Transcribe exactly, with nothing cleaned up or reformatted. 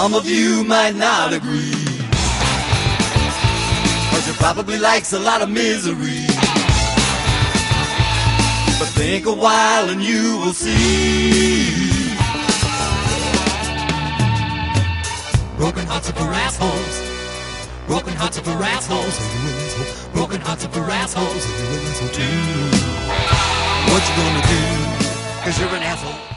some of you might not agree, 'cause you probably likes a lot of misery. But think a while and you will see. Broken hearts are for assholes. Broken hearts are for assholes. Broken hearts are for assholes. And you an asshole too. What you gonna do? 'Cause you're an asshole.